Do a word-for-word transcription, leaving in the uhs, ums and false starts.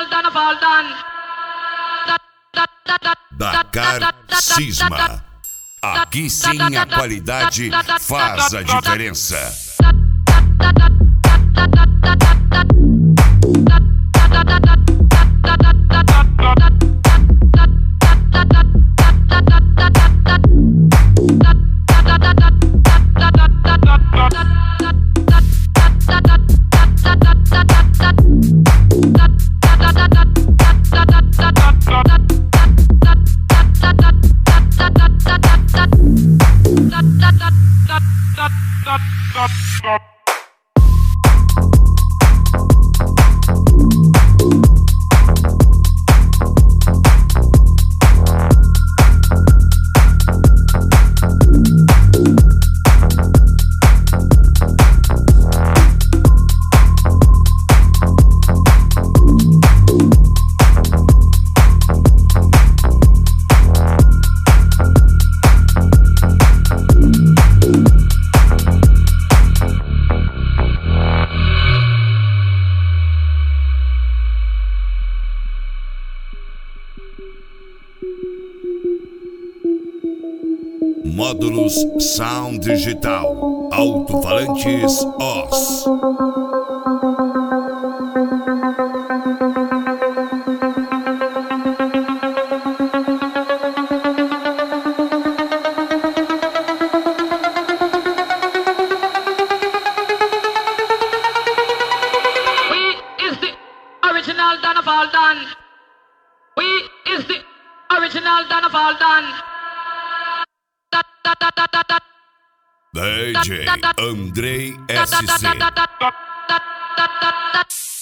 Dakar Cisma. Aqui sim a qualidade faz a diferença. Módulos Sound Digital, alto-falantes O S. We is the original Donna Faldan. We is the original Donna Faldan. D J Andrei S C.